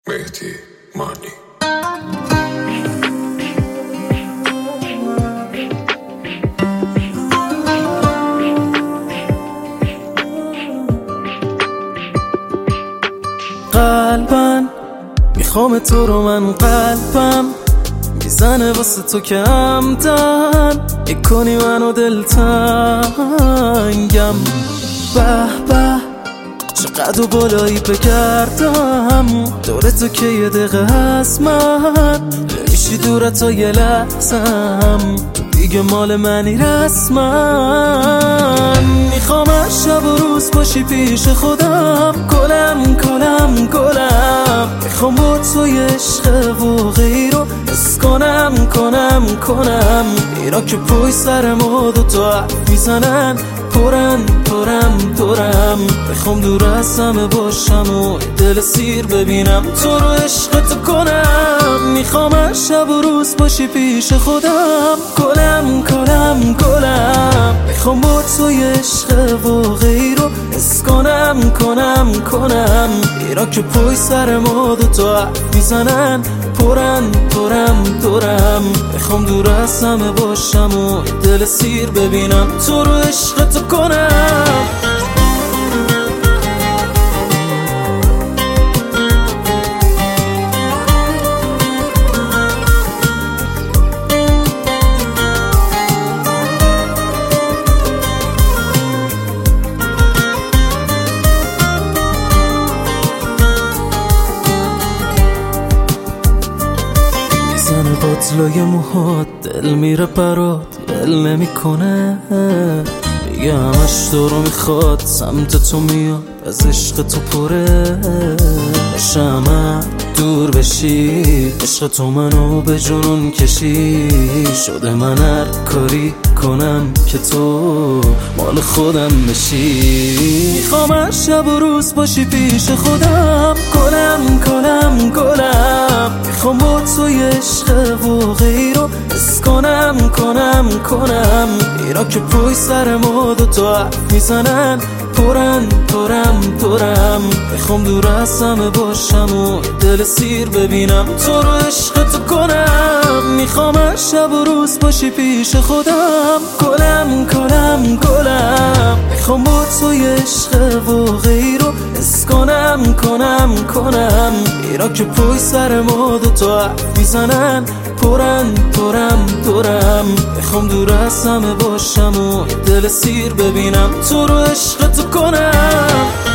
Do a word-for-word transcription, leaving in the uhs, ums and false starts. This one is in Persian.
مهدی مانی. قلبم میخوام تو رو، من قلبم میزنه واسه تو که همدن میکنی منو دلتنگم. به به چقدر و بالایی بگردم دور تو که یه دقیقه هست من نمیشی دور تا یه لحظم تو دیگه مال منی رسما. میخوام از شب و روز باشی پیش خودم، گلم گلم گلم. میخوام با تو یه عشق و غیر رو حس کنم کنم کنم. اینا که پای سر ما دوتا حرف میزنن پرن پرم پرم. میخوام دور از همه باشم و دل سیر ببینم تو رو عشق تو کنم. میخوام از شب و روز باشی پیش خودم، گلم گلم گلم. میخوام با تو یه عشق و غیر رو حس کنم کنم کنم. اینا که پای سر ما دوتا حرف میزنن پرن پرم پرم. میخوام دور از همه باشم و دل سیر ببینم تو رو عشق تو کنم. میزنه باطلای موهات دل میره برات دل نمی کنه. میگه همش تو رو میخواد سمت تو میاد از عشق تو پره. شمع دور بشی عشق تو منو به جنون کشی. شده من هر کاری کنم که تو مال خودم بشی. میخوام از شب و روز باشی پیش خودم، گلم گلم گلم. میخوام با تو یه عشق و غیر رو حس کنم کنم کنم. اینا که پای سر ما دوتا حرف میزنن پرن پرم پرم. میخوام دور از همه باشم و دل سیر ببینم تو رو عشق تو کنم. میخوام از شب و روز باشی پیش خودم، گلم گلم گلم. میخوام با تو یه عشق و غیر رو حس کنم کنم کنم. اینا که پای سر ما دوتا حرف میزنن پرن پرم پرم. میخوام دور از همه باشم و دل سیر ببینم تو رو عشق تو کنم.